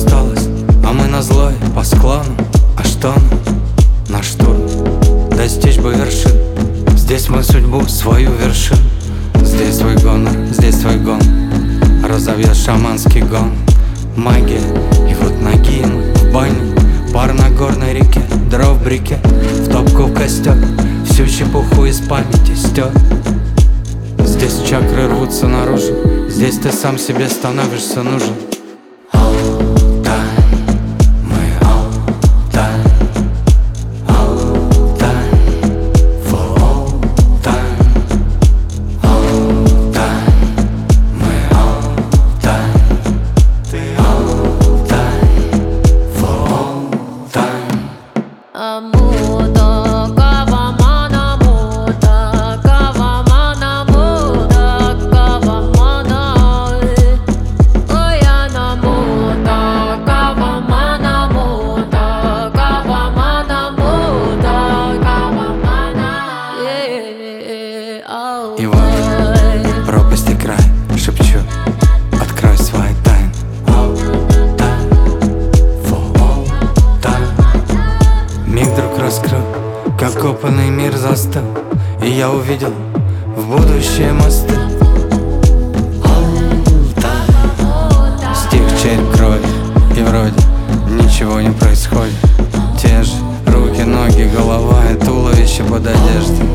усталость, а мы на злой по склону. А что нам? Наш штурм достичь бы вершин. Здесь мы судьбу свою вершим. Здесь твой гонор, здесь твой гон. Разовьет шаманский гон. Магия, и вот ноги мы в бане. Пар на горной реке, дров в брике, в топку в костер, всю чепуху из памяти стер. Здесь чакры рвутся наружу, здесь ты сам себе становишься нужен. И вот пропасть и край, шепчу, открой свои тайны. Миг вдруг раскрыл, как копанный мир застыл, и я увидел в будущее мосты. Стих череп крови, и вроде ничего не происходит. Те же руки, ноги, голова и туловище под одеждой.